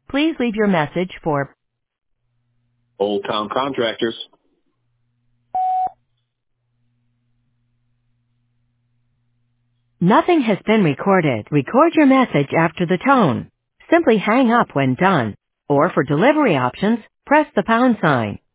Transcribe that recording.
Please leave your message for Old Town Contractors. Nothing has been recorded. Record your message after the tone. Simply hang up when done. Or for delivery options, press the pound sign.